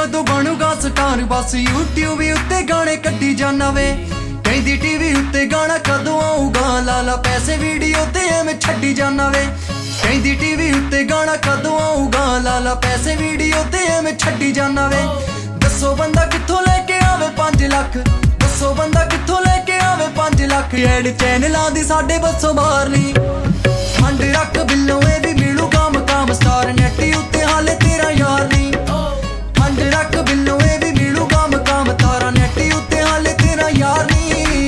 कदों बनूगा स्टार बस यूट्यूब उत्ते गाने कड्डी जाना वे कहंदी टीवी उत्ते गाना कदों आऊगा लाला पैसे वीडियो ते एवें छड्डी जाना वे कहंदी टीवी उत्ते गाना कदों आऊगा लाला पैसे वीडियो ते एवें छड्डी जाना वे दसो बंदा कित्थों लेके आवे 5 लाख दसो बंदा कित्थों लेके आवे 5 लाख एड चैनलां दी साडे बसों बाहर नहीं फंड रख बिल्लों ए भी मिलूगा मकाम स्टार नेट उत्ते हाले तेरा यार नहीं फंड रख बिल्लों ए भी मिलूगा मकाम तारा नेट उत्ते हाले तेरा यार नहीं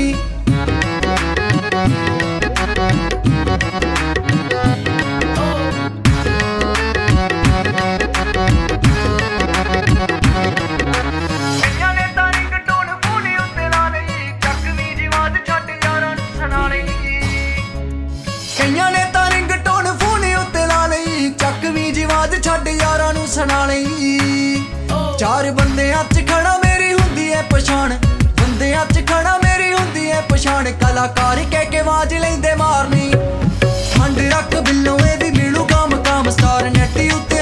कईयां ने तां रिंगटोन फोन उत्ते ला लई चकवी जिवाज छड्ड यारां नूं सुणा लई चार बंदियां च खड़ा मेरी हुंदी है पछाण बंदियां च खड़ा मेरी हुंदी है पछाण कलाकार कह के आवाज लैंदे मारनी फंड रख बिल्लों ए भी मिलूगा मकाम स्टार नेट उत्ते